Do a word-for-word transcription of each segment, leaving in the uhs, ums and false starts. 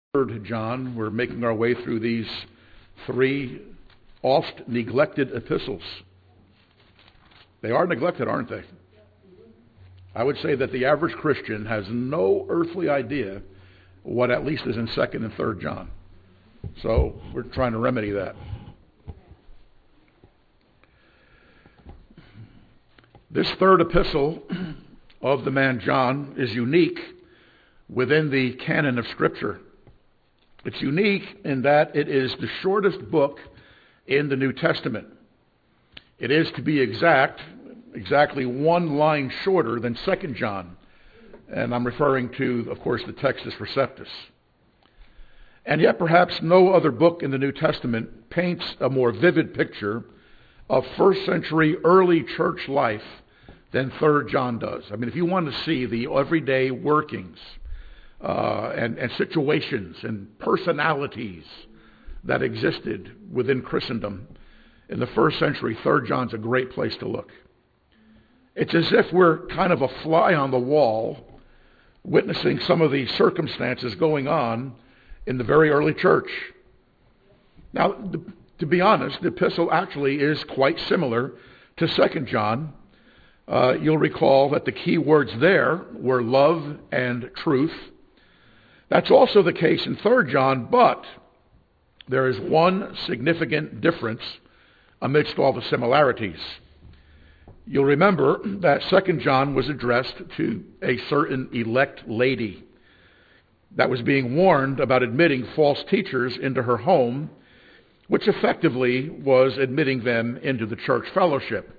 Third John. We're making our way through these three oft neglected epistles. They are neglected, aren't they? I would say that the average Christian has no earthly idea what at least is in Second and Third John. So we're trying to remedy that. This third epistle of the man John is unique within the canon of Scripture. It's unique in that it is the shortest book in the New Testament. It is, to be exact, exactly one line shorter than Second John. And I'm referring to, of course, the Textus Receptus. And yet perhaps no other book in the New Testament paints a more vivid picture of first century early church life than Third John does. I mean, if you want to see the everyday workings uh, and, and situations and personalities that existed within Christendom in the first century, Third John's a great place to look. It's as if we're kind of a fly on the wall witnessing some of the circumstances going on in the very early church. Now, to be honest, the epistle actually is quite similar to Second John. Uh, you'll recall that the key words there were love and truth. That's also the case in Third John, but there is one significant difference amidst all the similarities. You'll remember that Second John was addressed to a certain elect lady that was being warned about admitting false teachers into her home, which effectively was admitting them into the church fellowship.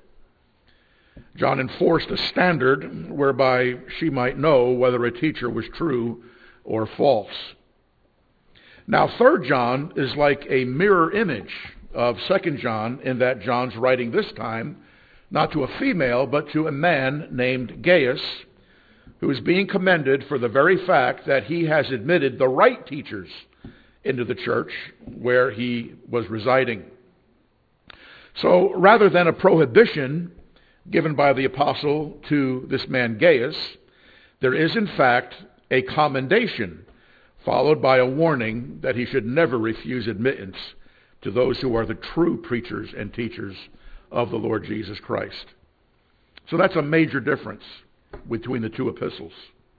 John enforced a standard whereby she might know whether a teacher was true or false. Now, Third John is like a mirror image of Second John in that John's writing this time not to a female, but to a man named Gaius, who is being commended for the very fact that he has admitted the right teachers into the church where he was residing. So rather than a prohibition given by the apostle to this man Gaius, there is in fact a commendation followed by a warning that he should never refuse admittance to those who are the true preachers and teachers of the Lord Jesus Christ. So that's a major difference between the two epistles.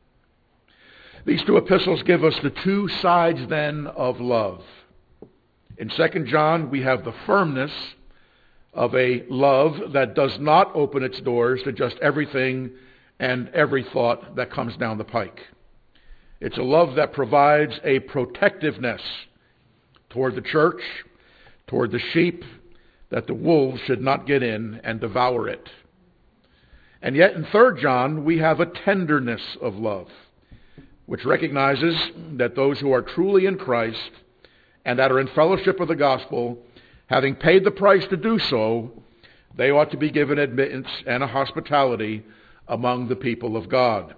These two epistles give us the two sides then of love. In Second John, we have the firmness of a love that does not open its doors to just everything and every thought that comes down the pike. It's a love that provides a protectiveness toward the church, toward the sheep, that the wolves should not get in and devour it. And yet in Third John, we have a tenderness of love, which recognizes that those who are truly in Christ and that are in fellowship with the gospel, having paid the price to do so, they ought to be given admittance and a hospitality among the people of God.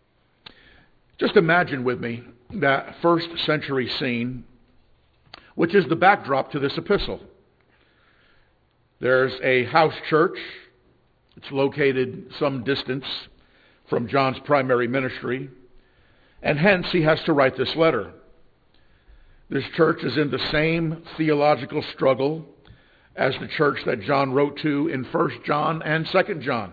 Just imagine with me that first century scene, which is the backdrop to this epistle. There's a house church. It's located some distance from John's primary ministry, and hence he has to write this letter. This church is in the same theological struggle as the church that John wrote to in First John and Second John.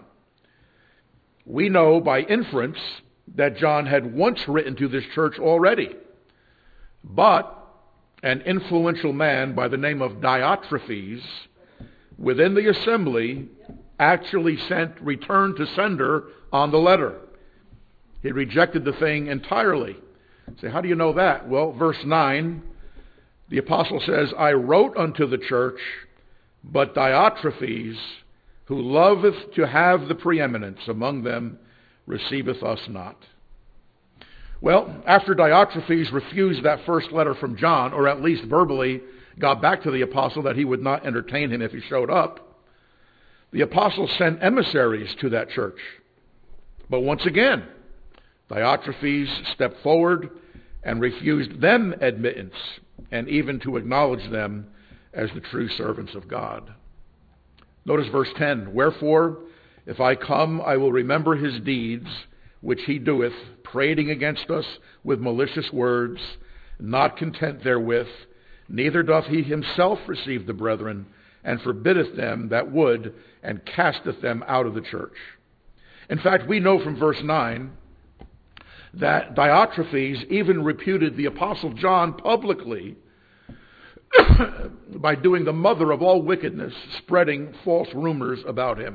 We know by inference that John had once written to this church already, but an influential man by the name of Diotrephes within the assembly actually sent return to sender on the letter. He rejected the thing entirely. Say, how do you know that? Well, verse nine, the apostle says, I wrote unto the church, but Diotrephes, who loveth to have the preeminence among them, receiveth us not. Well, after Diotrephes refused that first letter from John, or at least verbally got back to the apostle that he would not entertain him if he showed up, the apostle sent emissaries to that church. But once again, Diotrephes stepped forward and refused them admittance and even to acknowledge them as the true servants of God. Notice verse ten, wherefore, if I come, I will remember his deeds, which he doeth, prating against us with malicious words, not content therewith, neither doth he himself receive the brethren, and forbiddeth them that would, and casteth them out of the church. In fact, we know from verse nine that Diotrephes even reputed the Apostle John publicly by doing the mother of all wickedness, spreading false rumors about him.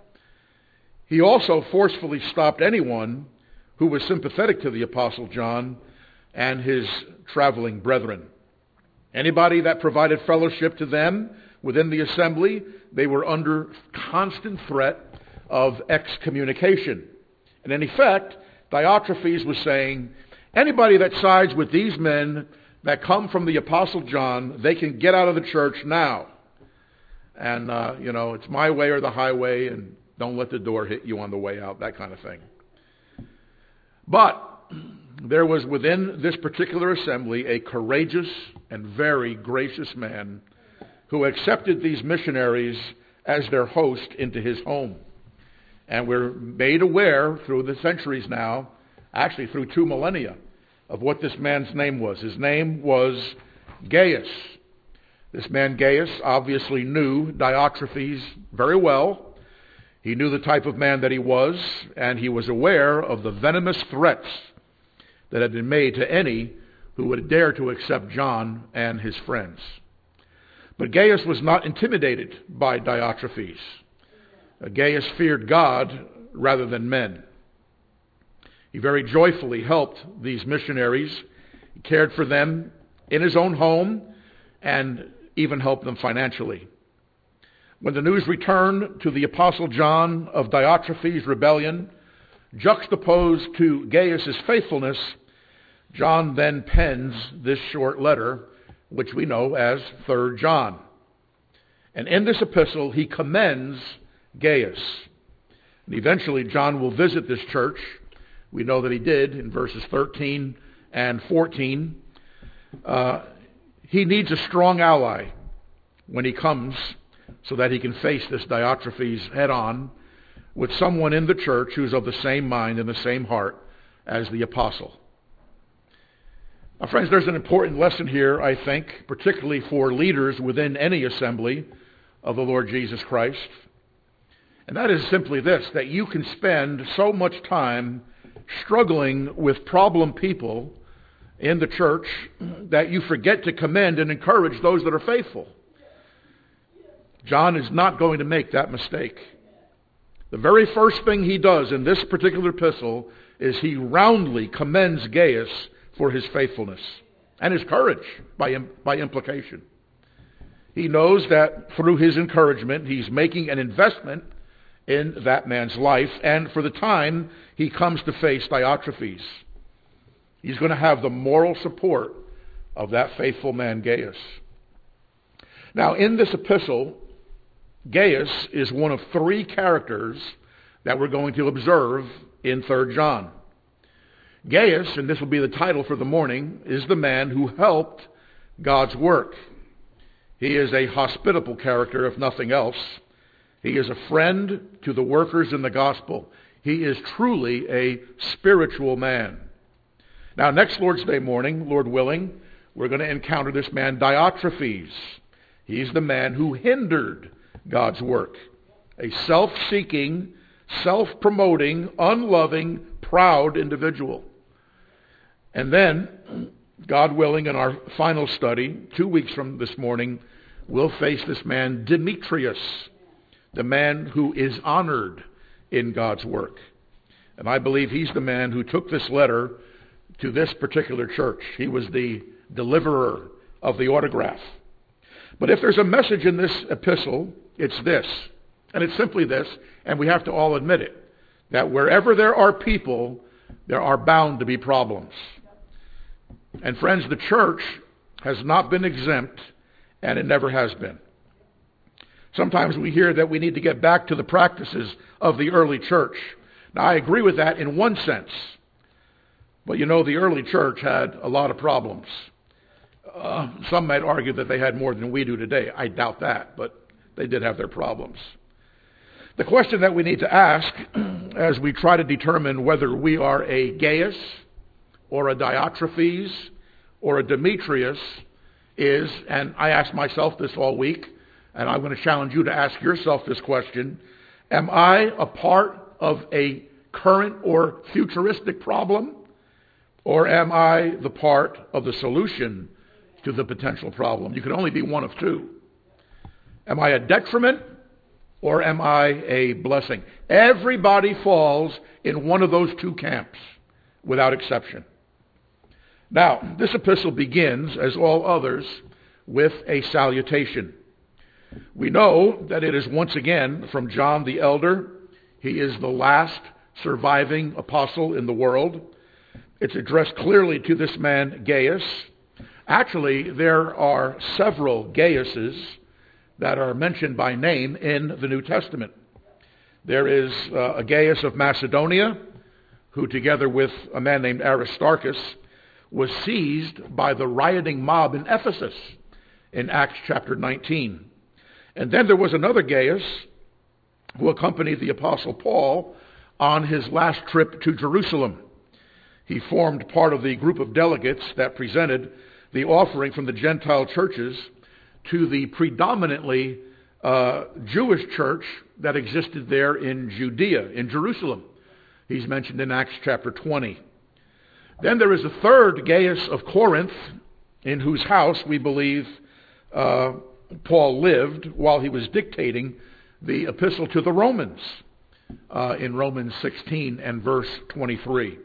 He also forcefully stopped anyone who was sympathetic to the Apostle John and his traveling brethren. Anybody that provided fellowship to them within the assembly, they were under constant threat of excommunication. And in effect, Diotrephes was saying, anybody that sides with these men that come from the Apostle John, they can get out of the church now. And, uh, you know, it's my way or the highway, and don't let the door hit you on the way out, that kind of thing. But there was within this particular assembly a courageous and very gracious man who accepted these missionaries as their host into his home. And we're made aware through the centuries now, actually through two millennia, of what this man's name was. His name was Gaius. This man Gaius obviously knew Diotrephes very well. He knew the type of man that he was, and he was aware of the venomous threats that had been made to any who would dare to accept John and his friends. But Gaius was not intimidated by Diotrephes. Gaius feared God rather than men. He very joyfully helped these missionaries. He cared for them in his own home and even helped them financially. When the news returned to the Apostle John of Diotrephes' rebellion, juxtaposed to Gaius' faithfulness, John then pens this short letter, which we know as Third John. And in this epistle, he commends Gaius. And eventually, John will visit this church. We know that he did in verses thirteen and fourteen. Uh, he needs a strong ally when he comes so that he can face this Diotrephes head on with someone in the church who's of the same mind and the same heart as the apostle. Now, friends, there's an important lesson here, I think, particularly for leaders within any assembly of the Lord Jesus Christ. And that is simply this, that you can spend so much time struggling with problem people in the church that you forget to commend and encourage those that are faithful. John is not going to make that mistake. The very first thing he does in this particular epistle is he roundly commends Gaius for his faithfulness and his courage by, by implication. He knows that through his encouragement, he's making an investment in that man's life, and for the time he comes to face Diotrephes, he's going to have the moral support of that faithful man Gaius. Now, in this epistle, Gaius is one of three characters that we're going to observe in Third John. Gaius, and this will be the title for the morning, is the man who helped God's work. He is a hospitable character, if nothing else. He is a friend to the workers in the gospel. He is truly a spiritual man. Now, next Lord's Day morning, Lord willing, we're going to encounter this man Diotrephes. He's the man who hindered God's work. A self-seeking, self-promoting, unloving, proud individual. And then, God willing, in our final study, two weeks from this morning, we'll face this man Demetrius, the man who is honored in God's work. And I believe he's the man who took this letter to this particular church. He was the deliverer of the autograph. But if there's a message in this epistle, it's this. And it's simply this, and we have to all admit it, that wherever there are people, there are bound to be problems. And friends, the church has not been exempt, and it never has been. Sometimes we hear that we need to get back to the practices of the early church. Now, I agree with that in one sense. But you know, the early church had a lot of problems. Uh, some might argue that they had more than we do today. I doubt that, but they did have their problems. The question that we need to ask as we try to determine whether we are a Gaius or a Diotrephes or a Demetrius is, and I asked myself this all week, and I'm going to challenge you to ask yourself this question: am I a part of a current or futuristic problem, or am I the part of the solution to the potential problem? You can only be one of two. Am I a detriment, or am I a blessing? Everybody falls in one of those two camps, without exception. Now, this epistle begins, as all others, with a salutation. We know that it is once again from John the Elder. He is the last surviving apostle in the world. It's addressed clearly to this man Gaius. Actually, there are several Gaiuses that are mentioned by name in the New Testament. There is uh, a Gaius of Macedonia, who together with a man named Aristarchus was seized by the rioting mob in Ephesus in Acts chapter nineteen. And then there was another Gaius who accompanied the Apostle Paul on his last trip to Jerusalem. He formed part of the group of delegates that presented the offering from the Gentile churches to the predominantly uh, Jewish church that existed there in Judea, in Jerusalem. He's mentioned in Acts chapter twenty. Then there is a third Gaius of Corinth, in whose house we believe uh, Paul lived while he was dictating the epistle to the Romans uh, in Romans sixteen and verse twenty-three.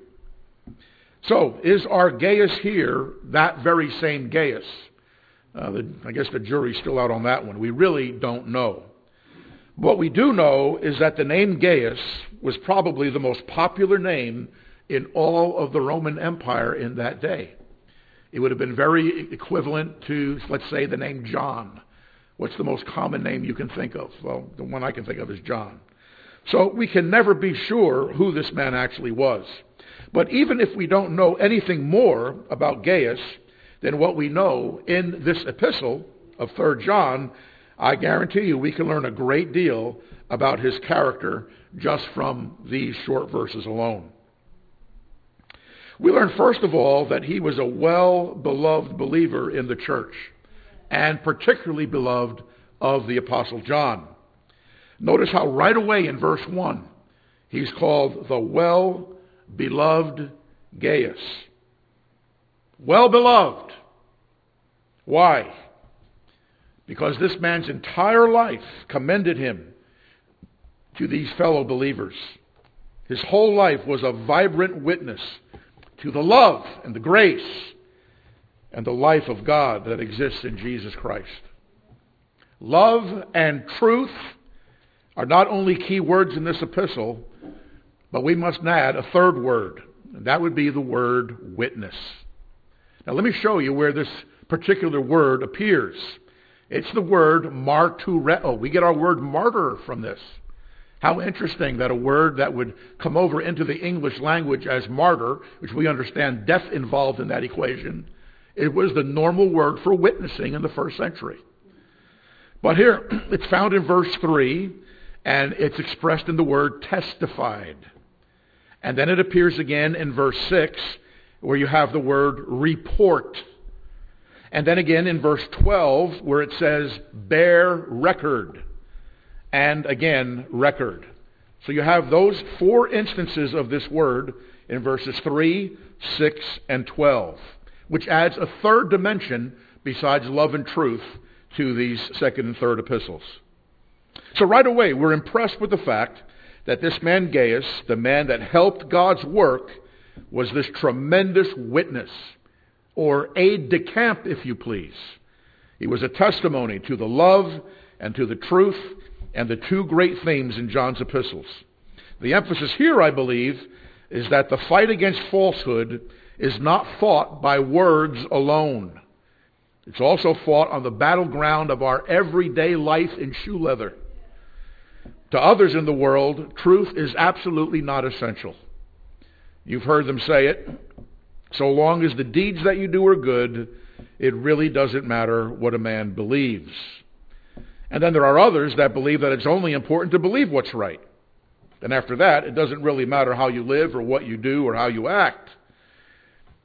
So, is our Gaius here that very same Gaius? Uh, the, I guess the jury's still out on that one. We really don't know. What we do know is that the name Gaius was probably the most popular name in all of the Roman Empire in that day. It would have been very equivalent to, let's say, the name John. What's the most common name you can think of? Well, the one I can think of is John. So we can never be sure who this man actually was. But even if we don't know anything more about Gaius than what we know in this epistle of Third John, I guarantee you we can learn a great deal about his character just from these short verses alone. We learn, first of all, that he was a well-beloved believer in the church, and particularly beloved of the Apostle John. Notice how right away in verse one, he's called the well-beloved Gaius. Well-beloved. Why? Because this man's entire life commended him to these fellow believers. His whole life was a vibrant witness to the love and the grace and the life of God that exists in Jesus Christ. Love and truth are not only key words in this epistle, but we must add a third word, and that would be the word witness. Now let me show you where this particular word appears. It's the word martureo. We get our word martyr from this. How interesting that a word that would come over into the English language as martyr, which we understand death involved in that equation, it was the normal word for witnessing in the first century. But here, it's found in verse three, and it's expressed in the word testified. And then it appears again in verse six, where you have the word report. And then again in verse twelve, where it says bear record. And again, record. So you have those four instances of this word in verses three, six, and twelve, which adds a third dimension besides love and truth to these second and third epistles. So right away, we're impressed with the fact that this man Gaius, the man that helped God's work, was this tremendous witness, or aide de camp, if you please. He was a testimony to the love and to the truth and the two great themes in John's epistles. The emphasis here, I believe, is that the fight against falsehood is not fought by words alone. It's also fought on the battleground of our everyday life in shoe leather. To others in the world, truth is absolutely not essential. You've heard them say it. So long as the deeds that you do are good, it really doesn't matter what a man believes. And then there are others that believe that it's only important to believe what's right. And after that, it doesn't really matter how you live or what you do or how you act.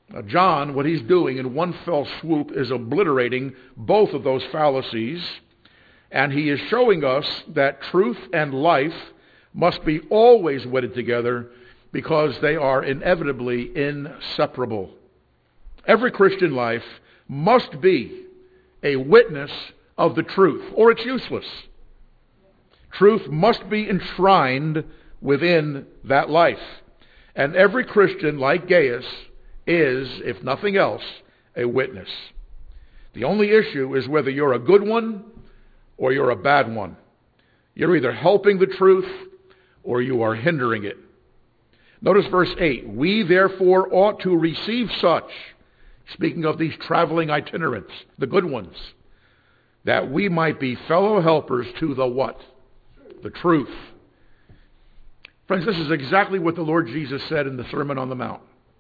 Now, John, what he's doing in one fell swoop is obliterating both of those fallacies, and he is showing us that truth and life must be always wedded together because they are inevitably inseparable. Every Christian life must be a witness of the truth, or it's useless. Truth must be enshrined within that life. And every Christian, like Gaius, is, if nothing else, a witness. The only issue is whether you're a good one or you're a bad one. You're either helping the truth or you are hindering it. Notice verse eight. We therefore ought to receive such, speaking of these traveling itinerants, the good ones, that we might be fellow helpers to the what? The truth. Friends, this is exactly what the Lord Jesus said in the Sermon on the Mount.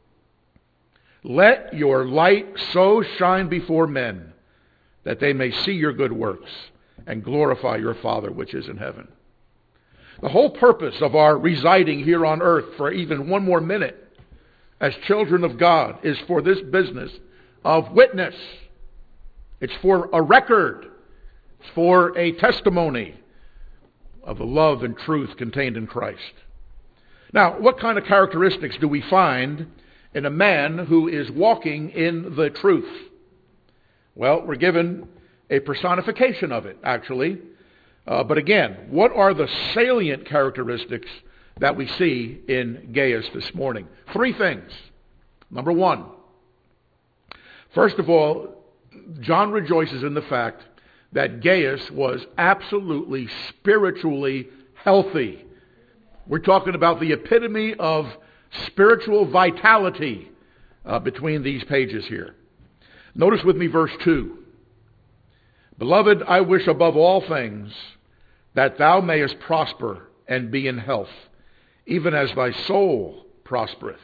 Let your light so shine before men that they may see your good works and glorify your Father which is in heaven. The whole purpose of our residing here on earth for even one more minute as children of God is for this business of witness. It's for a record. It's for a testimony of the love and truth contained in Christ. Now, what kind of characteristics do we find in a man who is walking in the truth? Well, we're given a personification of it, actually. Uh, but again, what are the salient characteristics that we see in Gaius this morning? Three things. Number one, first of all, John rejoices in the fact that Gaius was absolutely spiritually healthy. We're talking about the epitome of spiritual vitality uh, between these pages here. Notice with me verse two. Beloved, I wish above all things that thou mayest prosper and be in health, even as thy soul prospereth.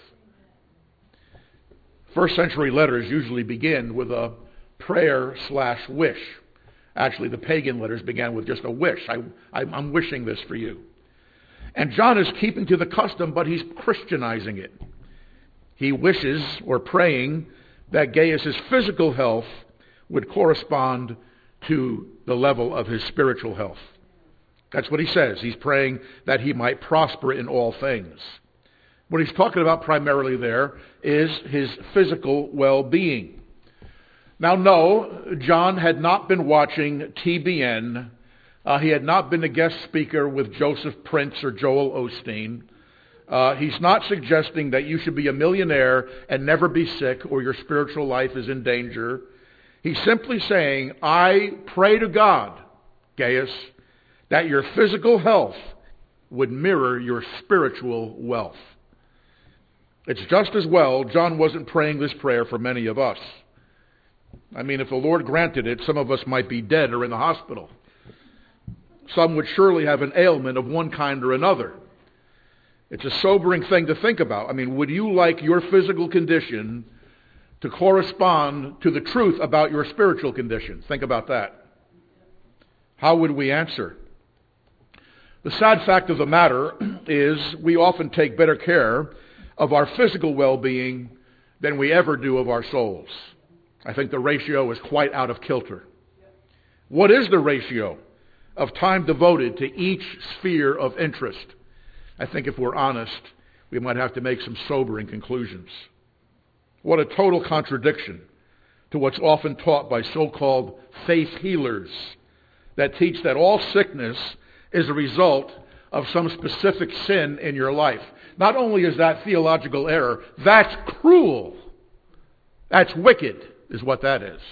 First century letters usually begin with a prayer slash wish. Actually, the pagan letters began with just a wish. I, I, I'm wishing this for you. And John is keeping to the custom, but he's Christianizing it. He wishes, or praying, that Gaius' physical health would correspond to the level of his spiritual health. That's what he says. He's praying that he might prosper in all things. What he's talking about primarily there is his physical well-being. Now, no, John had not been watching T B N. Uh, he had not been a guest speaker with Joseph Prince or Joel Osteen. Uh, he's not suggesting that you should be a millionaire and never be sick or your spiritual life is in danger. He's simply saying, I pray to God, Gaius, that your physical health would mirror your spiritual wealth. It's just as well John wasn't praying this prayer for many of us. I mean, if the Lord granted it, some of us might be dead or in the hospital. Some would surely have an ailment of one kind or another. It's a sobering thing to think about. I mean, would you like your physical condition to correspond to the truth about your spiritual condition? Think about that. How would we answer? The sad fact of the matter is we often take better care of our physical well-being than we ever do of our souls. I think the ratio is quite out of kilter. What is the ratio of time devoted to each sphere of interest? I think if we're honest, we might have to make some sobering conclusions. What a total contradiction to what's often taught by so-called faith healers that teach that all sickness is a result of some specific sin in your life. Not only is that theological error, that's cruel. That's wicked, is what that is.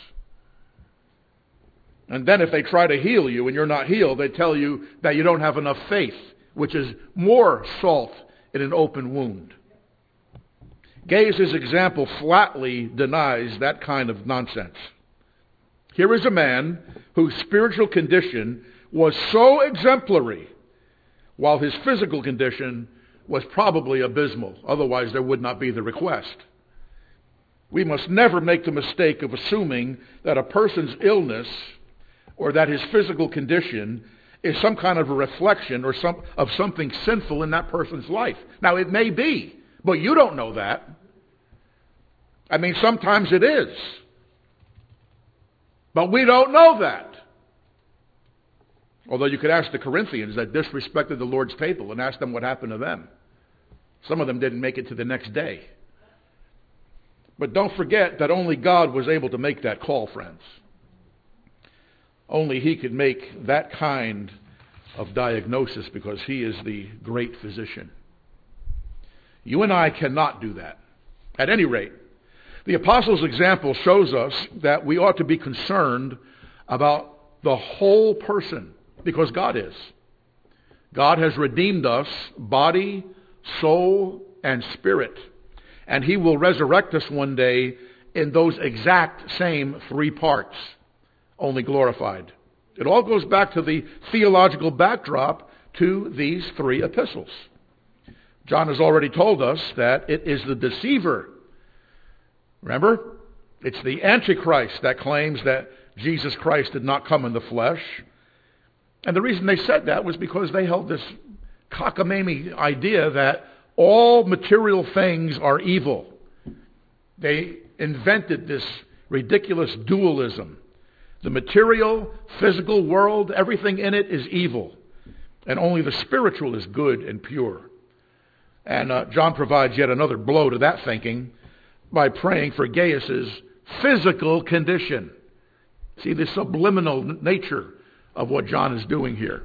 And then if they try to heal you and you're not healed, they tell you that you don't have enough faith, which is more salt in an open wound. Gaius' example flatly denies that kind of nonsense. Here is a man whose spiritual condition was so exemplary, while his physical condition was probably abysmal. Otherwise, there would not be the request. We must never make the mistake of assuming that a person's illness or that his physical condition is some kind of a reflection or some of something sinful in that person's life. Now, it may be, but you don't know that. I mean, sometimes it is. But we don't know that. Although you could ask the Corinthians that disrespected the Lord's table and ask them what happened to them. Some of them didn't make it to the next day. But don't forget that only God was able to make that call, friends. Only He could make that kind of diagnosis because He is the great physician. You and I cannot do that. At any rate, the apostles' example shows us that we ought to be concerned about the whole person because God is. God has redeemed us, body, soul, and spirit. And He will resurrect us one day in those exact same three parts, only glorified. It all goes back to the theological backdrop to these three epistles. John has already told us that it is the deceiver. Remember? It's the Antichrist that claims that Jesus Christ did not come in the flesh. And the reason they said that was because they held this cockamamie idea that all material things are evil. They invented this ridiculous dualism. The material, physical world, everything in it is evil. And only the spiritual is good and pure. And uh, John provides yet another blow to that thinking by praying for Gaius's physical condition. See the subliminal nature of what John is doing here.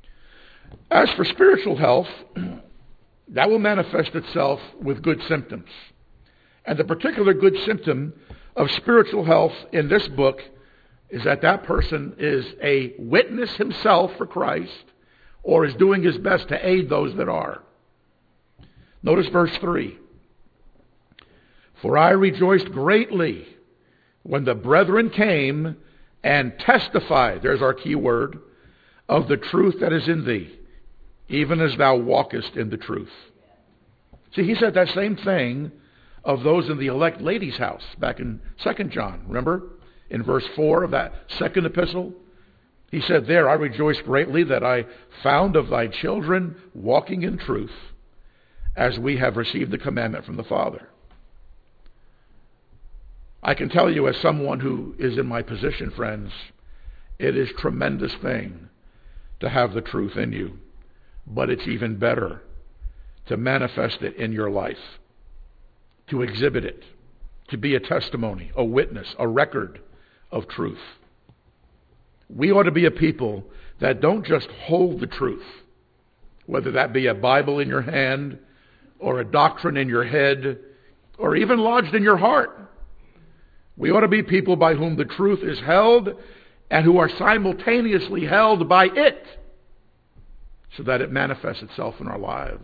As for spiritual health, that will manifest itself with good symptoms. And the particular good symptom of spiritual health in this book is that that person is a witness himself for Christ or is doing his best to aid those that are. Notice verse three. For I rejoiced greatly when the brethren came and testified, there's our key word, of the truth that is in thee, even as thou walkest in the truth. See, he said that same thing of those in the elect lady's house back in Second John. Remember? In verse four of that second epistle, he said there, I rejoiced greatly that I found of thy children walking in truth, as we have received the commandment from the Father. I can tell you as someone who is in my position, friends, it is a tremendous thing to have the truth in you. But it's even better to manifest it in your life, to exhibit it, to be a testimony, a witness, a record of truth. We ought to be a people that don't just hold the truth, whether that be a Bible in your hand or a doctrine in your head or even lodged in your heart. We ought to be people by whom the truth is held and who are simultaneously held by it so that it manifests itself in our lives.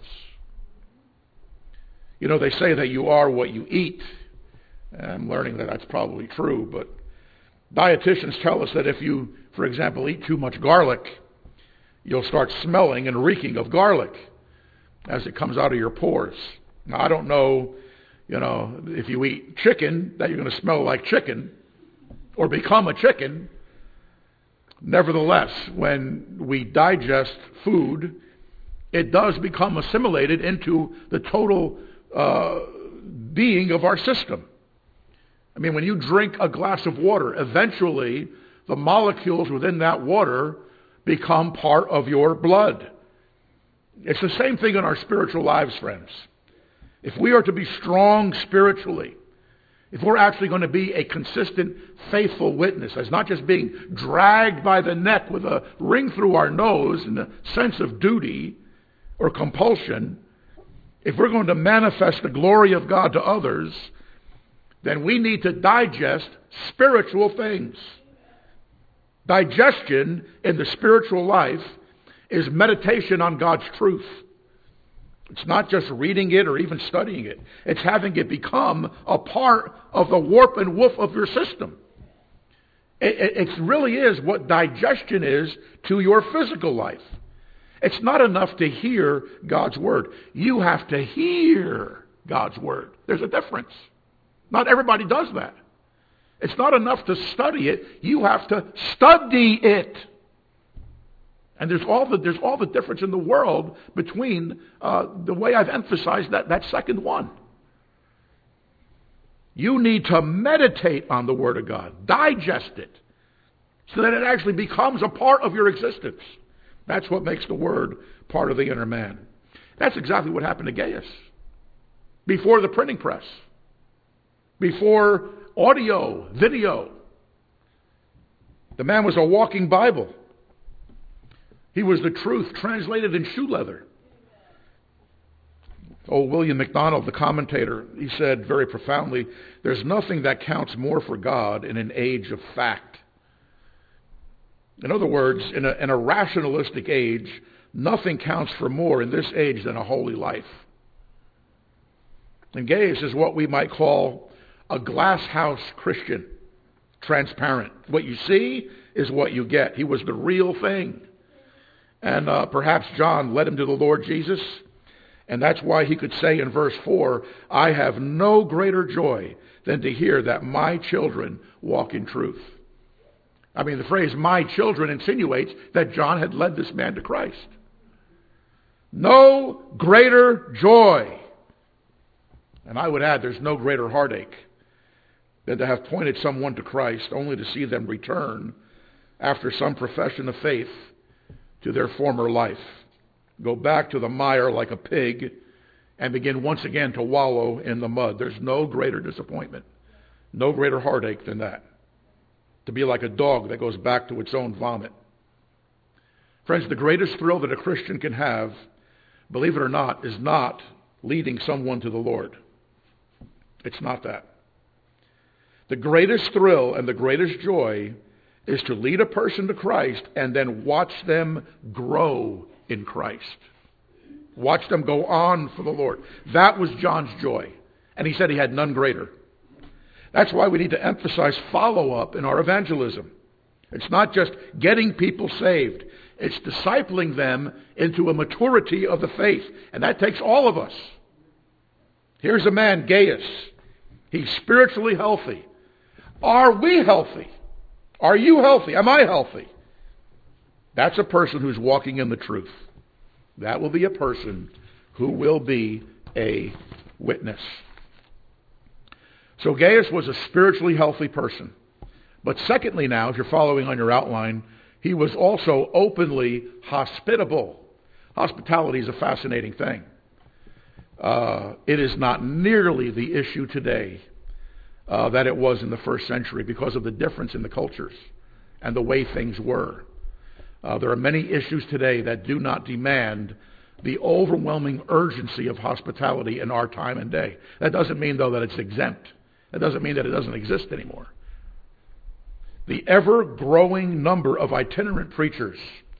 You know, they say that you are what you eat. I'm learning that that's probably true, but dietitians tell us that if you, for example, eat too much garlic, you'll start smelling and reeking of garlic as it comes out of your pores. Now, I don't know, you know, if you eat chicken, that you're going to smell like chicken or become a chicken. Nevertheless, when we digest food, it does become assimilated into the total uh, being of our system. I mean, when you drink a glass of water, eventually the molecules within that water become part of your blood. It's the same thing in our spiritual lives, friends. If we are to be strong spiritually, if we're actually going to be a consistent, faithful witness, as not just being dragged by the neck with a ring through our nose in a sense of duty or compulsion, if we're going to manifest the glory of God to others, then we need to digest spiritual things. Digestion in the spiritual life is meditation on God's truth. It's not just reading it or even studying it. It's having it become a part of the warp and woof of your system. It, it, it really is what digestion is to your physical life. It's not enough to hear God's word. You have to hear God's word. There's a difference. Not everybody does that. It's not enough to study it. You have to study it. And there's all the there's all the difference in the world between uh, the way I've emphasized that, that second one. You need to meditate on the Word of God. Digest it so that it actually becomes a part of your existence. That's what makes the Word part of the inner man. That's exactly what happened to Gaius. Before the printing press, before audio, video, the man was a walking Bible. He was the truth translated in shoe leather. Oh, William MacDonald, the commentator, he said very profoundly, there's nothing that counts more for God in an age of fact. In other words, in a, in a rationalistic age, nothing counts for more in this age than a holy life. And Gaius is what we might call a glass house Christian, transparent. What you see is what you get. He was the real thing. And uh, perhaps John led him to the Lord Jesus. And that's why he could say in verse four, I have no greater joy than to hear that my children walk in truth. I mean, the phrase my children insinuates that John had led this man to Christ. No greater joy. And I would add, there's no greater heartache than to have pointed someone to Christ only to see them return after some profession of faith to their former life. Go back to the mire like a pig and begin once again to wallow in the mud. There's no greater disappointment, no greater heartache than that. To be like a dog that goes back to its own vomit. Friends, the greatest thrill that a Christian can have, believe it or not, is not leading someone to the Lord. It's not that. The greatest thrill and the greatest joy is to lead a person to Christ and then watch them grow in Christ. Watch them go on for the Lord. That was John's joy. And he said he had none greater. That's why we need to emphasize follow-up in our evangelism. It's not just getting people saved. It's discipling them into a maturity of the faith. And that takes all of us. Here's a man, Gaius. He's spiritually healthy. Are we healthy? Are you healthy? Am I healthy? That's a person who's walking in the truth. That will be a person who will be a witness. So Gaius was a spiritually healthy person. But secondly now, if you're following on your outline, he was also openly hospitable. Hospitality is a fascinating thing. Uh, it is not nearly the issue today uh, that it was in the first century because of the difference in the cultures and the way things were. Uh, there are many issues today that do not demand the overwhelming urgency of hospitality in our time and day. That doesn't mean, though, that it's exempt. That doesn't mean that it doesn't exist anymore. The ever-growing number of itinerant preachers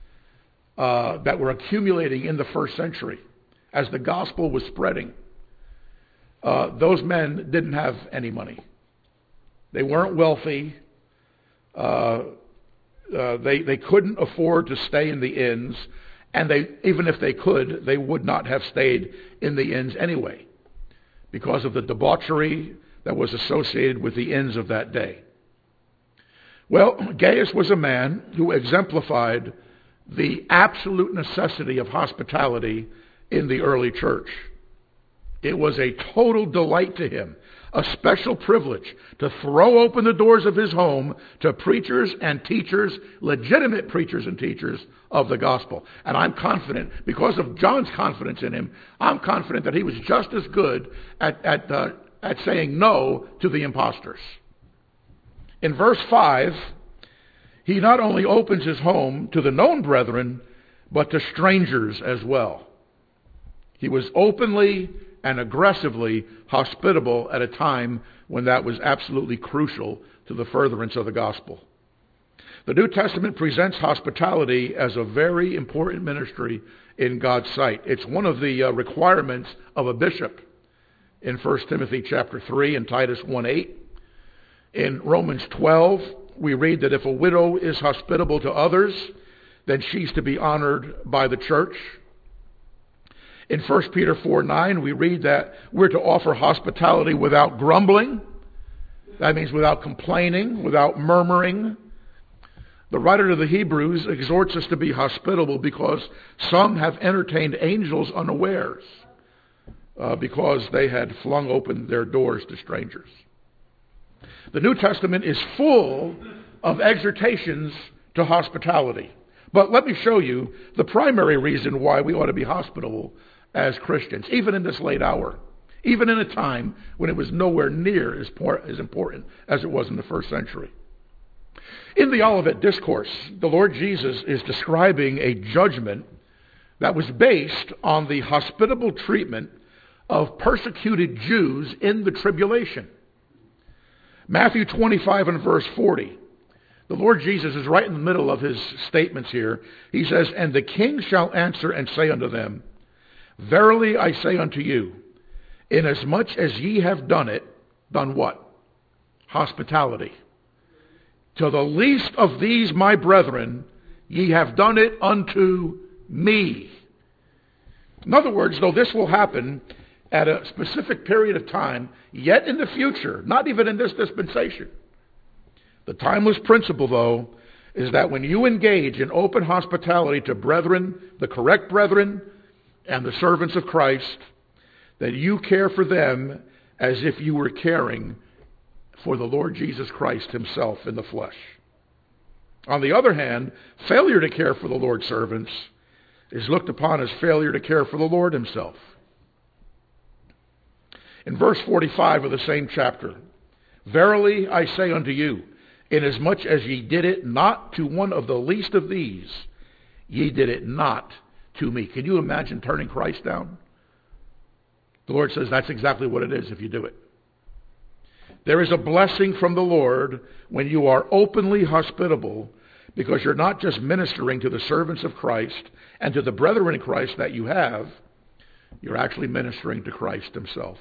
uh, that were accumulating in the first century as the gospel was spreading, uh, those men didn't have any money. They weren't wealthy. Uh, uh, they, they couldn't afford to stay in the inns, and they, even if they could, they would not have stayed in the inns anyway because of the debauchery that was associated with the inns of that day. Well, Gaius was a man who exemplified the absolute necessity of hospitality in the early church. It was a total delight to him, a special privilege to throw open the doors of his home to preachers and teachers, legitimate preachers and teachers of the gospel. And I'm confident, because of John's confidence in him, I'm confident that he was just as good at, at, uh, at saying no to the imposters. In verse five, he not only opens his home to the known brethren, but to strangers as well. He was openly and aggressively hospitable at a time when that was absolutely crucial to the furtherance of the gospel. The New Testament presents hospitality as a very important ministry in God's sight. It's one of the uh, requirements of a bishop in First Timothy chapter three and Titus one eight. In Romans twelve, we read that if a widow is hospitable to others, then she's to be honored by the church. In First Peter four nine, we read that we're to offer hospitality without grumbling. That means without complaining, without murmuring. The writer to the Hebrews exhorts us to be hospitable because some have entertained angels unawares uh, because they had flung open their doors to strangers. The New Testament is full of exhortations to hospitality. But let me show you the primary reason why we ought to be hospitable as Christians, even in this late hour, even in a time when it was nowhere near as, por- as important as it was in the first century. In the Olivet Discourse, the Lord Jesus is describing a judgment that was based on the hospitable treatment of persecuted Jews in the tribulation. Matthew twenty-five and verse forty. The Lord Jesus is right in the middle of his statements here. He says, "And the king shall answer and say unto them, Verily I say unto you, inasmuch as ye have done it," done what? Hospitality. "To the least of these my brethren, ye have done it unto me." In other words, though this will happen at a specific period of time, yet in the future, not even in this dispensation, the timeless principle, though, is that when you engage in open hospitality to brethren, the correct brethren, and the servants of Christ, that you care for them as if you were caring for the Lord Jesus Christ himself in the flesh. On the other hand, failure to care for the Lord's servants is looked upon as failure to care for the Lord himself. In verse forty-five of the same chapter, "Verily I say unto you, inasmuch as ye did it not to one of the least of these, ye did it not to me." Can you imagine turning Christ down? The Lord says that's exactly what it is if you do it. There is a blessing from the Lord when you are openly hospitable, because you're not just ministering to the servants of Christ and to the brethren in Christ that you have, you're actually ministering to Christ himself.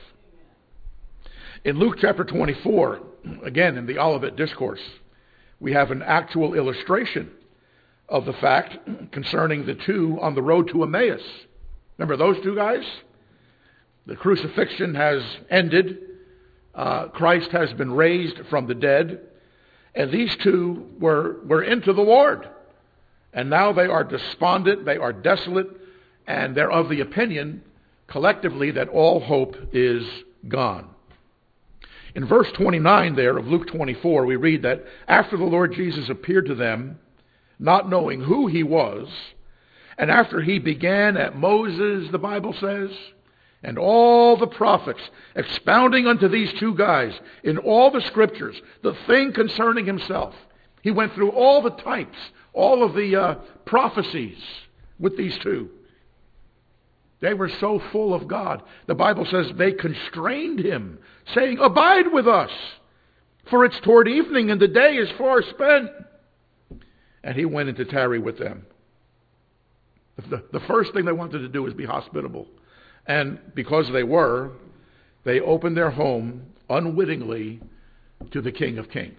In Luke chapter twenty-four, again in the Olivet Discourse, we have an actual illustration of the fact concerning the two on the road to Emmaus. Remember those two guys? The crucifixion has ended. Uh, Christ has been raised from the dead. And these two were, were into the Lord. And now they are despondent, they are desolate, and they're of the opinion collectively that all hope is gone. In verse twenty-nine there of Luke twenty-four, we read that after the Lord Jesus appeared to them, not knowing who he was, and after he began at Moses, the Bible says, and all the prophets, expounding unto these two guys in all the scriptures the thing concerning himself. He went through all the types, all of the uh, prophecies with these two. They were so full of God. The Bible says they constrained him, saying, "Abide with us, for it's toward evening and the day is far spent." And he went in to tarry with them. The, the first thing they wanted to do was be hospitable. And because they were, they opened their home unwittingly to the King of Kings.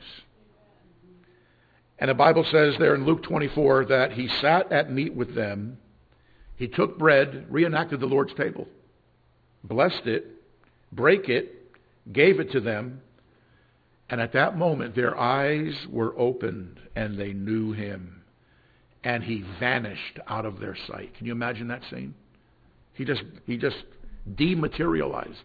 And the Bible says there in Luke twenty-four that he sat at meat with them. He took bread, reenacted the Lord's table, blessed it, brake it, gave it to them. And at that moment, their eyes were opened and they knew him. And he vanished out of their sight. Can you imagine that scene? He just, he just dematerialized.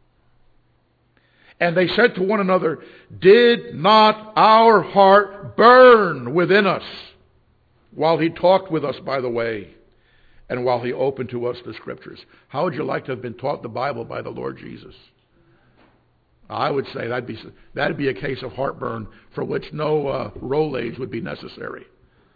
And they said to one another, "Did not our heart burn within us while he talked with us by the way, and while he opened to us the scriptures?" How would you like to have been taught the Bible by the Lord Jesus? I would say that'd be, that'd be a case of heartburn for which no uh, Rolaids would be necessary.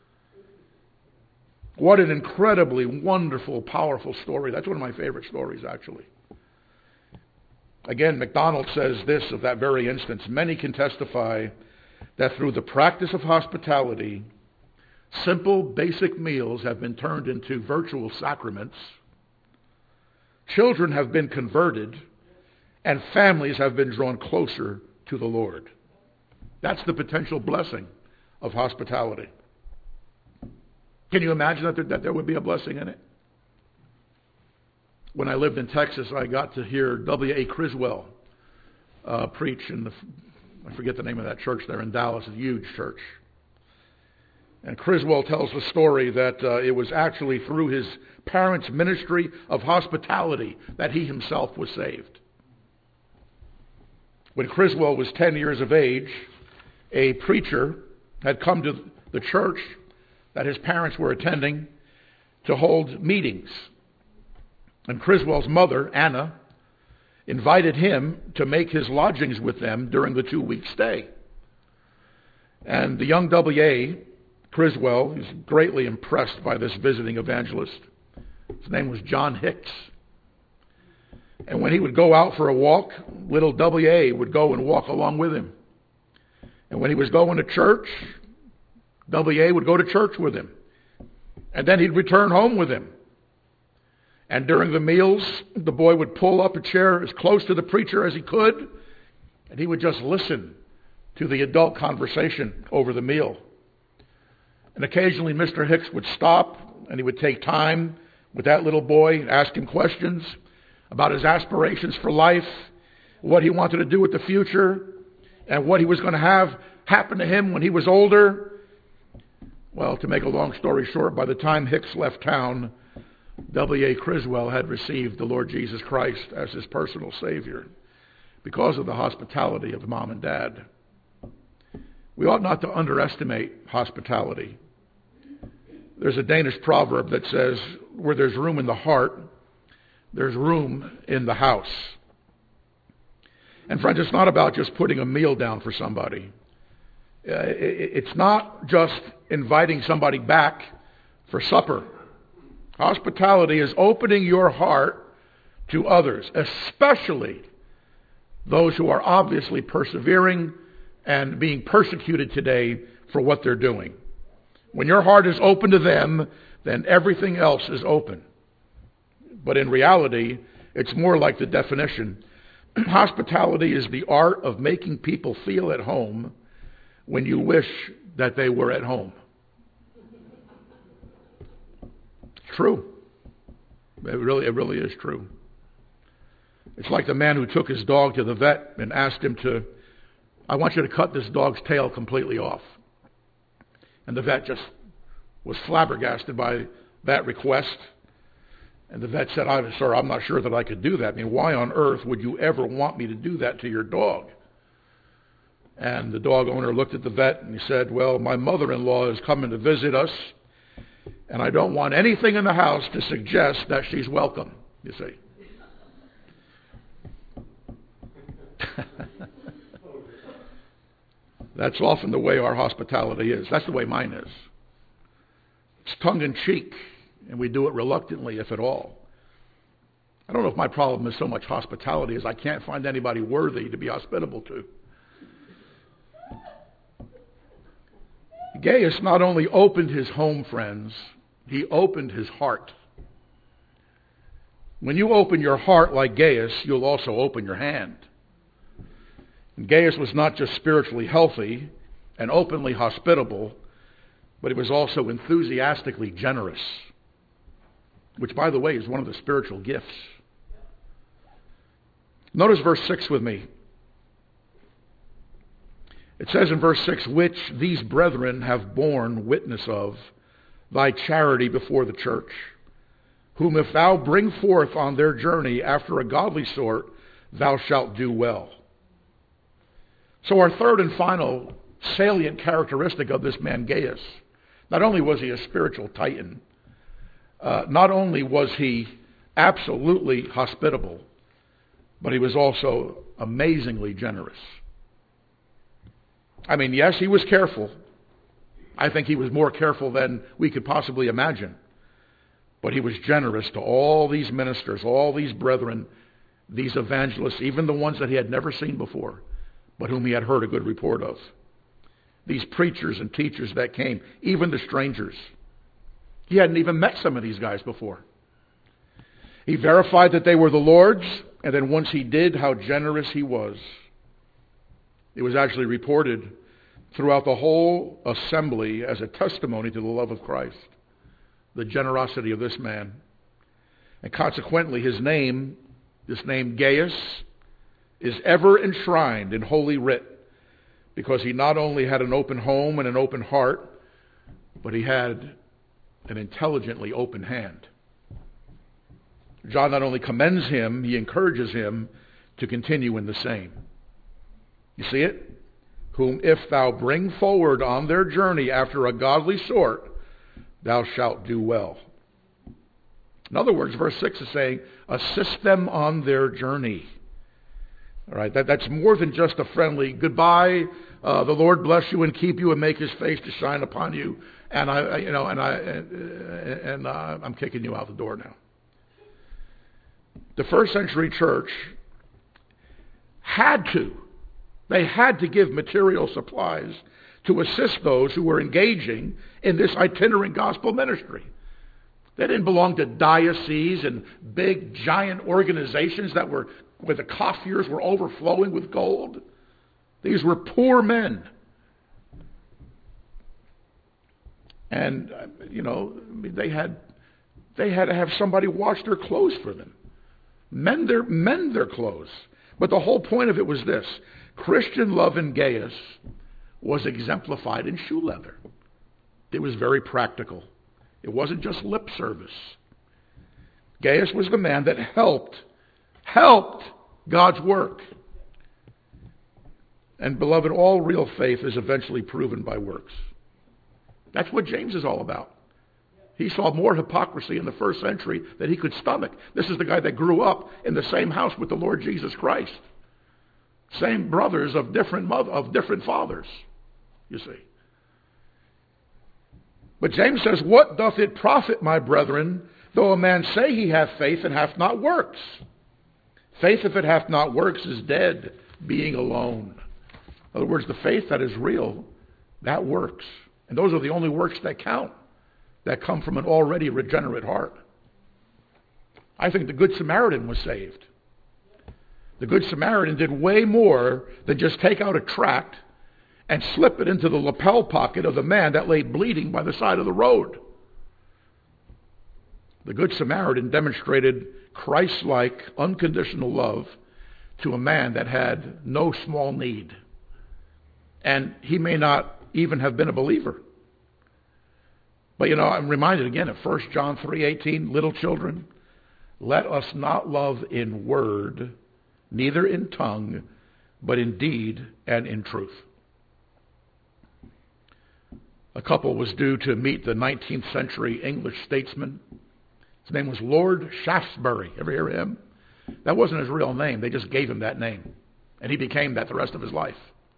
What an incredibly wonderful, powerful story. That's one of my favorite stories, actually. Again, MacDonald says this of that very instance: "Many can testify that through the practice of hospitality, simple, basic meals have been turned into virtual sacraments, children have been converted, and families have been drawn closer to the Lord." That's the potential blessing of hospitality. Can you imagine that there, that there would be a blessing in it? When I lived in Texas, I got to hear W A Criswell uh, preach in the, I forget the name of that church there in Dallas, a huge church. And Criswell tells the story that uh, it was actually through his parents' ministry of hospitality that he himself was saved. When Criswell was ten years of age, a preacher had come to the church that his parents were attending to hold meetings. And Criswell's mother, Anna, invited him to make his lodgings with them during the two-week stay. And the young W A, Criswell, is greatly impressed by this visiting evangelist. His name was John Hicks. And when he would go out for a walk, little W A would go and walk along with him. And when he was going to church, W A would go to church with him. And then he'd return home with him. And during the meals, the boy would pull up a chair as close to the preacher as he could, and he would just listen to the adult conversation over the meal. And occasionally Mister Hicks would stop, and he would take time with that little boy and ask him questions about his aspirations for life, what he wanted to do with the future, and what he was going to have happen to him when he was older. Well, to make a long story short, by the time Hicks left town, W A Criswell had received the Lord Jesus Christ as his personal Savior because of the hospitality of mom and dad. We ought not to underestimate hospitality. There's a Danish proverb that says, where there's room in the heart, there's room in the house. And friends, it's not about just putting a meal down for somebody. Uh, it's not just inviting somebody back for supper. Hospitality is opening your heart to others, especially those who are obviously persevering and being persecuted today for what they're doing. When your heart is open to them, then everything else is open. But in reality, it's more like the definition. Hospitality is the art of making people feel at home when you wish that they were at home. True. It really, it really is true. It's like the man who took his dog to the vet and asked him to, I want you to cut this dog's tail completely off. And the vet just was flabbergasted by that request. And the vet said, I'm, sir, I'm not sure that I could do that. I mean, why on earth would you ever want me to do that to your dog? And the dog owner looked at the vet and he said, well, my mother-in-law is coming to visit us, and I don't want anything in the house to suggest that she's welcome, you see. That's often the way our hospitality is. That's the way mine is. It's tongue-in-cheek, and we do it reluctantly, if at all. I don't know if my problem is so much hospitality as I can't find anybody worthy to be hospitable to. Gaius not only opened his home, friends, he opened his heart. When you open your heart like Gaius, you'll also open your hand. And Gaius was not just spiritually healthy and openly hospitable, but he was also enthusiastically generous, which, by the way, is one of the spiritual gifts. Notice verse six with me. It says in verse six, which these brethren have borne witness of thy charity before the church, whom if thou bring forth on their journey after a godly sort, thou shalt do well. So our third and final salient characteristic of this man Gaius, not only was he a spiritual titan, uh, not only was he absolutely hospitable, but he was also amazingly generous. I mean, yes, he was careful. I think he was more careful than we could possibly imagine. But he was generous to all these ministers, all these brethren, these evangelists, even the ones that he had never seen before, but whom he had heard a good report of. These preachers and teachers that came, even the strangers. He hadn't even met some of these guys before. He verified that they were the Lord's, and then once he did, how generous he was. It was actually reported throughout the whole assembly as a testimony to the love of Christ, the generosity of this man. And consequently, his name, this name Gaius, is ever enshrined in Holy Writ, because he not only had an open home and an open heart, but he had an intelligently open hand. John not only commends him, he encourages him to continue in the same. You see it? Whom if thou bring forward on their journey after a godly sort, thou shalt do well. In other words, verse six is saying, assist them on their journey. All right, that, that's more than just a friendly goodbye. Uh, the Lord bless you and keep you and make His face to shine upon you. And I, you know, and I, and, and uh, I'm kicking you out the door now. The first century church had to, they had to give material supplies to assist those who were engaging in this itinerant gospel ministry. They didn't belong to dioceses and big, giant organizations that were where the coffiers were overflowing with gold. These were poor men. And, uh, you know, they had they had to have somebody wash their clothes for them. Mend their, mend their clothes. But the whole point of it was this. Christian love in Gaius was exemplified in shoe leather. It was very practical. It wasn't just lip service. Gaius was the man that helped, helped God's work. And beloved, all real faith is eventually proven by works. That's what James is all about. He saw more hypocrisy in the first century than he could stomach. This is the guy that grew up in the same house with the Lord Jesus Christ. Same brothers of different mother, of different fathers, you see. But James says, what doth it profit, my brethren, though a man say he hath faith and hath not works? Faith, if it hath not works, is dead, being alone. In other words, the faith that is real, that works. And those are the only works that count, that come from an already regenerate heart. I think the Good Samaritan was saved. The Good Samaritan did way more than just take out a tract and slip it into the lapel pocket of the man that lay bleeding by the side of the road. The Good Samaritan demonstrated Christ-like, unconditional love to a man that had no small need. And he may not even have been a believer. But, you know, I'm reminded again of First John three eighteen, little children, let us not love in word, neither in tongue, but in deed and in truth. A couple was due to meet the nineteenth century English statesman. His name was Lord Shaftesbury. Ever hear of him? That wasn't his real name. They just gave him that name. And he became that the rest of his life.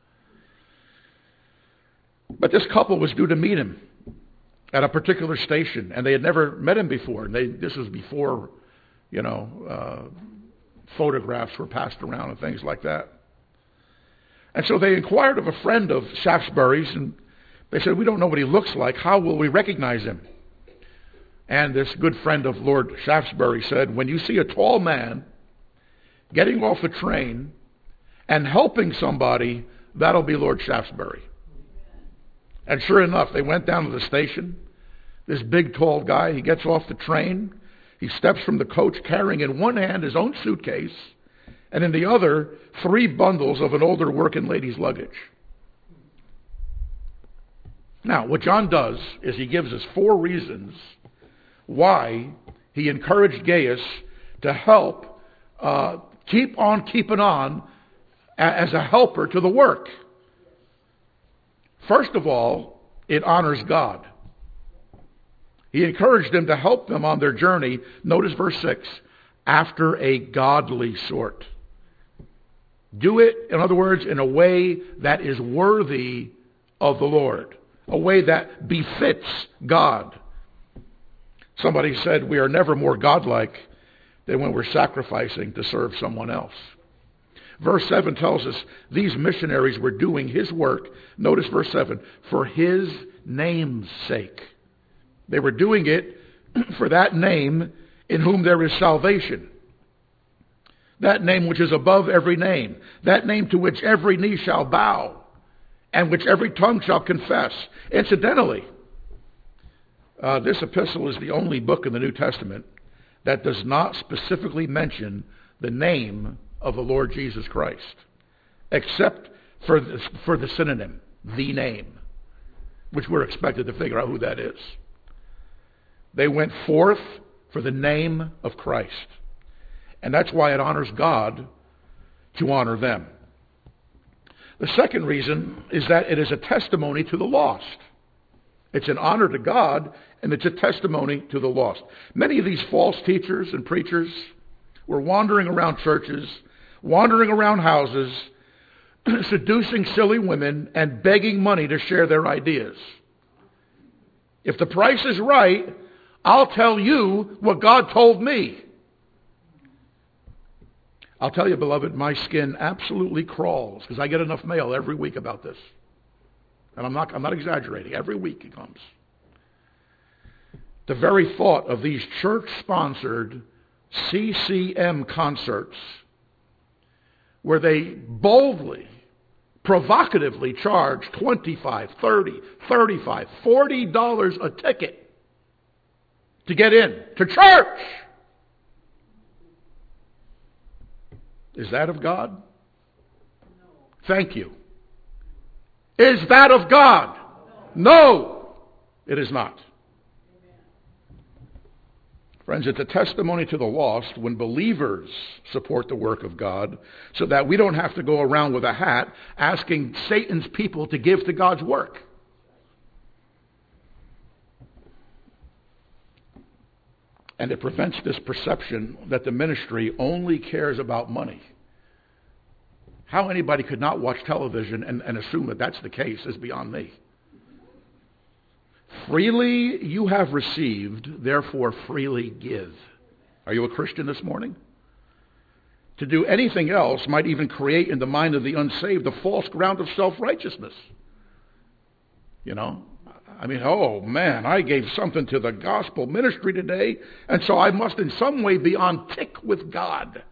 But this couple was due to meet him at a particular station, and they had never met him before. And they, this was before, you know, uh, photographs were passed around and things like that. And so they inquired of a friend of Shaftesbury's, and they said, we don't know what he looks like. How will we recognize him? And this good friend of Lord Shaftesbury said, when you see a tall man getting off a train and helping somebody, that'll be Lord Shaftesbury. And sure enough, they went down to the station. This big, tall guy, he gets off the train. He steps from the coach carrying in one hand his own suitcase, and in the other, three bundles of an older working lady's luggage. Now, what John does is he gives us four reasons why he encouraged Gaius to help uh, keep on keeping on as a helper to the work. First of all, it honors God. He encouraged them to help them on their journey. Notice verse six, after a godly sort. Do it, in other words, in a way that is worthy of the Lord, a way that befits God. Somebody said we are never more godlike than when we're sacrificing to serve someone else. Verse seven tells us these missionaries were doing his work, notice verse seven, for his name's sake. They were doing it for that name in whom there is salvation. That name which is above every name. That name to which every knee shall bow and which every tongue shall confess. Incidentally, uh, this epistle is the only book in the New Testament that does not specifically mention the name of the Lord Jesus Christ, except for the, for the synonym, the name, which we're expected to figure out who that is. They went forth for the name of Christ. And that's why it honors God to honor them. The second reason is that it is a testimony to the lost. It's an honor to God, and it's a testimony to the lost. Many of these false teachers and preachers were wandering around churches, wandering around houses, seducing silly women, and begging money to share their ideas. If the price is right, I'll tell you what God told me. I'll tell you, beloved, my skin absolutely crawls because I get enough mail every week about this. And I'm not, I'm not exaggerating. Every week it comes. The very thought of these church-sponsored C C M concerts where they boldly, provocatively charge twenty-five, thirty, thirty-five, forty dollars a ticket to get in to church. Is that of God? No. Thank you. Is that of God? No. No, it is not. Friends, it's a testimony to the lost when believers support the work of God so that we don't have to go around with a hat asking Satan's people to give to God's work. And it prevents this perception that the ministry only cares about money. How anybody could not watch television and, and assume that that's the case is beyond me. Freely you have received, therefore freely give. Are you a Christian this morning? To do anything else might even create in the mind of the unsaved a false ground of self-righteousness. You know? I mean, oh man, I gave something to the gospel ministry today, and so I must in some way be on tick with God.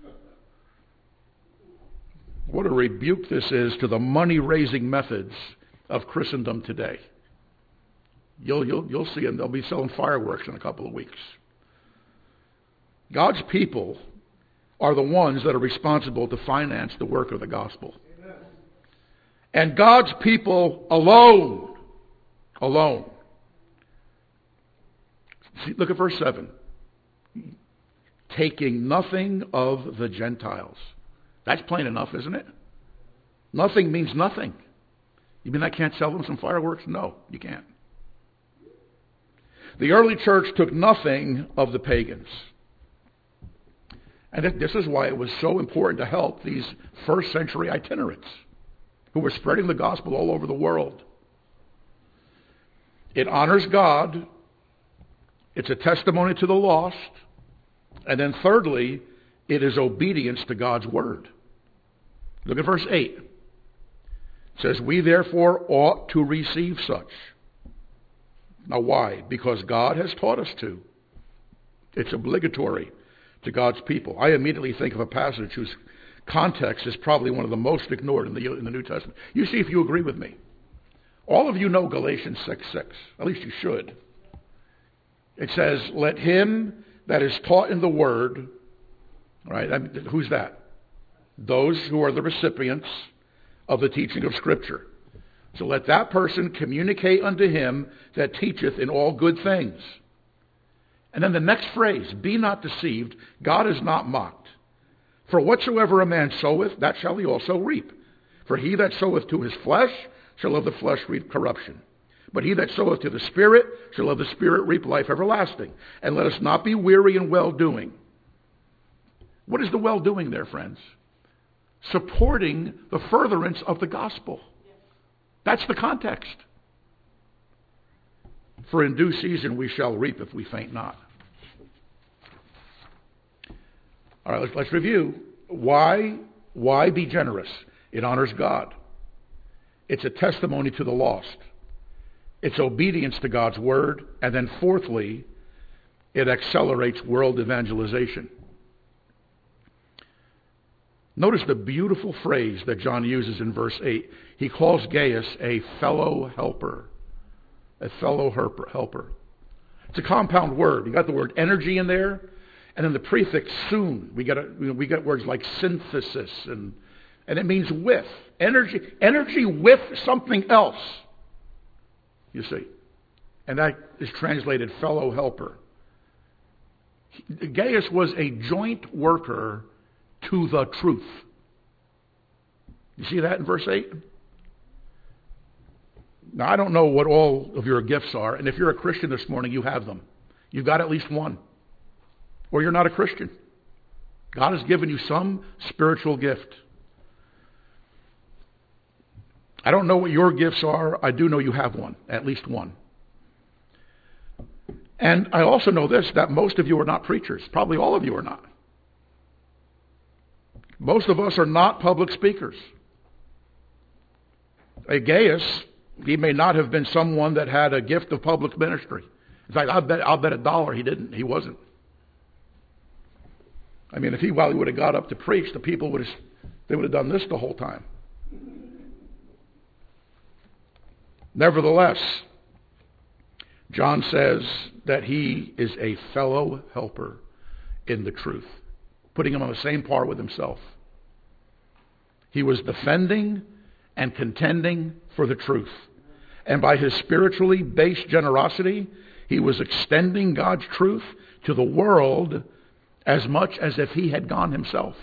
What a rebuke this is to the money-raising methods of Christendom today. You'll, you'll, you'll see them. They'll be selling fireworks in a couple of weeks. God's people are the ones that are responsible to finance the work of the gospel. Amen. And God's people alone Alone. See, look at verse seven. Taking nothing of the Gentiles. That's plain enough, isn't it? Nothing means nothing. You mean I can't sell them some fireworks? No, you can't. The early church took nothing of the pagans. And this is why it was so important to help these first century itinerants who were spreading the gospel all over the world. It honors God. It's a testimony to the lost. And then thirdly, it is obedience to God's word. Look at verse eight. It says, we therefore ought to receive such. Now why? Because God has taught us to. It's obligatory to God's people. I immediately think of a passage whose context is probably one of the most ignored in the, in the New Testament. You see if you agree with me. All of you know Galatians six six. At least you should. It says, let him that is taught in the word, right? I mean, who's that? Those who are the recipients of the teaching of Scripture. So let that person communicate unto him that teacheth in all good things. And then the next phrase, be not deceived, God is not mocked. For whatsoever a man soweth, that shall he also reap. For he that soweth to his flesh shall of the flesh reap corruption. But he that soweth to the Spirit shall of the Spirit reap life everlasting. And let us not be weary in well-doing. What is the well-doing there, friends? Supporting the furtherance of the gospel. That's the context. For in due season we shall reap if we faint not. All right, let's, let's review. Why, why be generous? It honors God. It's a testimony to the lost. It's obedience to God's word. And then fourthly, it accelerates world evangelization. Notice the beautiful phrase that John uses in verse eight. He calls Gaius a fellow helper. A fellow helper. It's a compound word. You got the word energy in there, and then the prefix soon. We got a, we got words like synthesis, and and it means with. Energy, energy with something else. You see. And that is translated fellow helper. Gaius was a joint worker to the truth. You see that in verse eight? Now, I don't know what all of your gifts are, and if you're a Christian this morning, you have them. You've got at least one. Or you're not a Christian. God has given you some spiritual gift. I don't know what your gifts are. I do know you have one, at least one. And I also know this, that most of you are not preachers. Probably all of you are not. Most of us are not public speakers. A Gaius, he may not have been someone that had a gift of public ministry. In fact, I'll bet, I'll bet a dollar he didn't. He wasn't. I mean, if he, while he would have got up to preach, the people would have, they would have done this the whole time. Nevertheless, John says that he is a fellow helper in the truth, putting him on the same par with himself. He was defending and contending for the truth. And by his spiritually based generosity, he was extending God's truth to the world as much as if he had gone himself.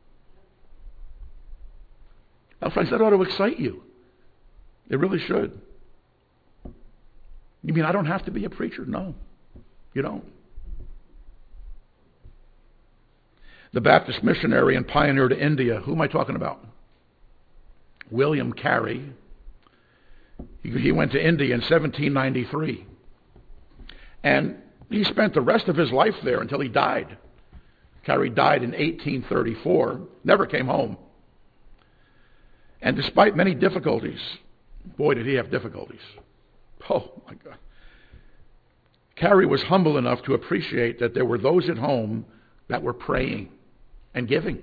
Now, friends, that ought to excite you. It really should. You mean I don't have to be a preacher? No, you don't. The Baptist missionary and pioneer to India, who am I talking about? William Carey. He, he went to India in seventeen ninety-three. And he spent the rest of his life there until he died. Carey died in eighteen thirty-four, never came home. And despite many difficulties, boy, did he have difficulties. Oh, my God. Carey was humble enough to appreciate that there were those at home that were praying and giving.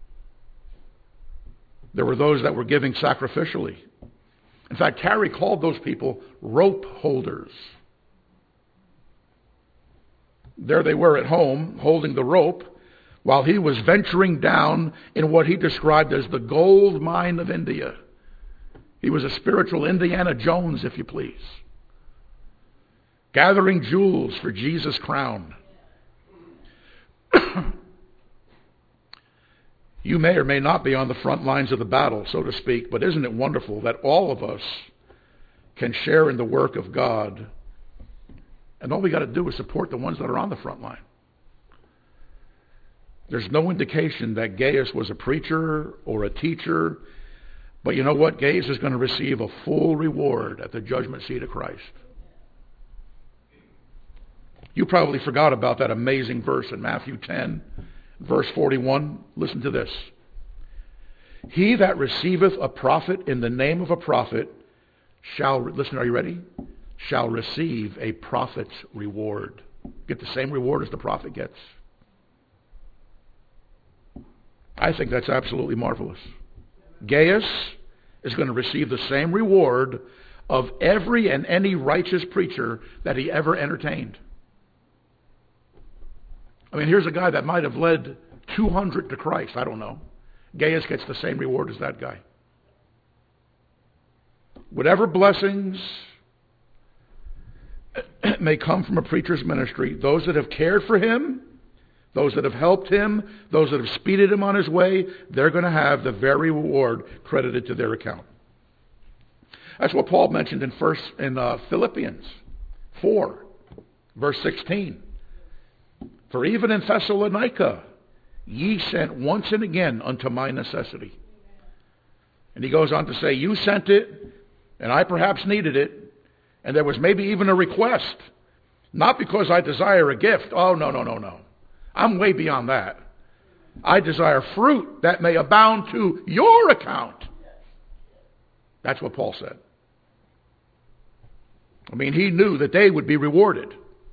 There were those that were giving sacrificially. In fact, Carey called those people rope holders. There they were at home, holding the rope, while he was venturing down in what he described as the gold mine of India. He was a spiritual Indiana Jones, if you please, gathering jewels for Jesus' crown. You may or may not be on the front lines of the battle, so to speak, but isn't it wonderful that all of us can share in the work of God, and all we got to do is support the ones that are on the front line. There's no indication that Gaius was a preacher or a teacher, but you know what? Gaius is going to receive a full reward at the judgment seat of Christ. You probably forgot about that amazing verse in Matthew ten, verse forty-one. Listen to this. He that receiveth a prophet in the name of a prophet shall, listen, are you ready? Shall receive a prophet's reward. Get the same reward as the prophet gets. I think that's absolutely marvelous. Gaius is going to receive the same reward of every and any righteous preacher that he ever entertained. I mean, here's a guy that might have led two hundred to Christ. I don't know. Gaius gets the same reward as that guy. Whatever blessings may come from a preacher's ministry, those that have cared for him, those that have helped him, those that have speeded him on his way, they're going to have the very reward credited to their account. That's what Paul mentioned in first in uh, Philippians four, verse sixteen. For even in Thessalonica, ye sent once and again unto my necessity. And he goes on to say, you sent it, and I perhaps needed it, and there was maybe even a request. Not because I desire a gift. Oh, no, no, no, no. I'm way beyond that. I desire fruit that may abound to your account. That's what Paul said. I mean, he knew that they would be rewarded.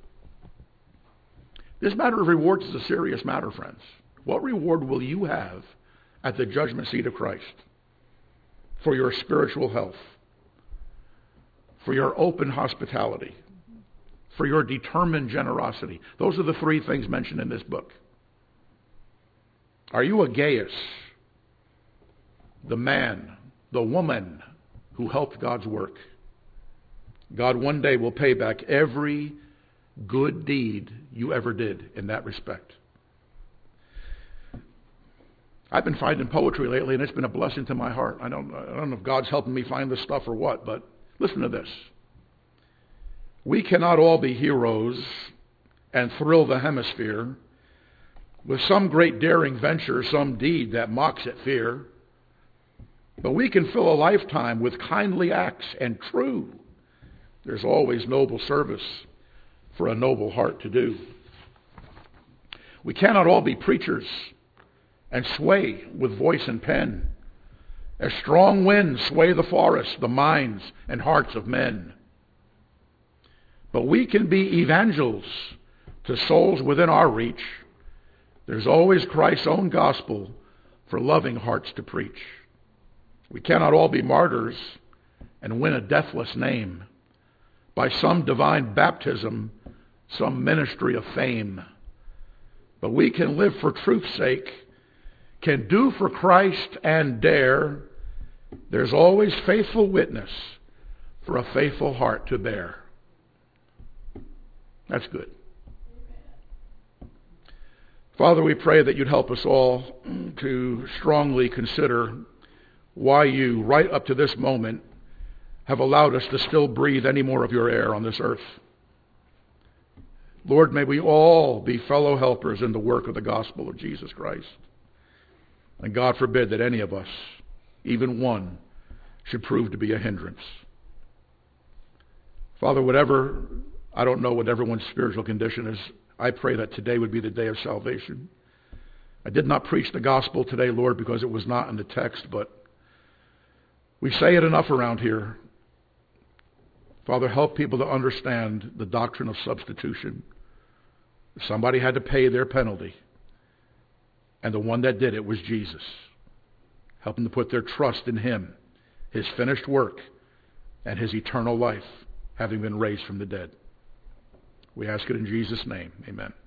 This matter of rewards is a serious matter, friends. What reward will you have at the judgment seat of Christ for your spiritual health, for your open hospitality, for your determined generosity? Those are the three things mentioned in this book. Are you a Gaius, the man, the woman who helped God's work? God one day will pay back every good deed you ever did in that respect. I've been finding poetry lately, and it's been a blessing to my heart. I don't, I don't know if God's helping me find this stuff or what, but listen to this. We cannot all be heroes and thrill the hemisphere with some great daring venture, some deed that mocks at fear. But we can fill a lifetime with kindly acts, and true, there's always noble service for a noble heart to do. We cannot all be preachers and sway with voice and pen, as strong winds sway the forests, the minds and hearts of men. But we can be evangels to souls within our reach. There's always Christ's own gospel for loving hearts to preach. We cannot all be martyrs and win a deathless name by some divine baptism, some ministry of fame. But we can live for truth's sake, can do for Christ and dare. There's always faithful witness for a faithful heart to bear. That's good. Father, we pray that you'd help us all to strongly consider why you, right up to this moment, have allowed us to still breathe any more of your air on this earth. Lord, may we all be fellow helpers in the work of the gospel of Jesus Christ. And God forbid that any of us, even one, should prove to be a hindrance. Father, whatever, I don't know what everyone's spiritual condition is, I pray that today would be the day of salvation. I did not preach the gospel today, Lord, because it was not in the text, but we say it enough around here. Father, help people to understand the doctrine of substitution. Somebody had to pay their penalty, and the one that did it was Jesus. Help them to put their trust in him, his finished work, and his eternal life, having been raised from the dead. We ask it in Jesus' name. Amen.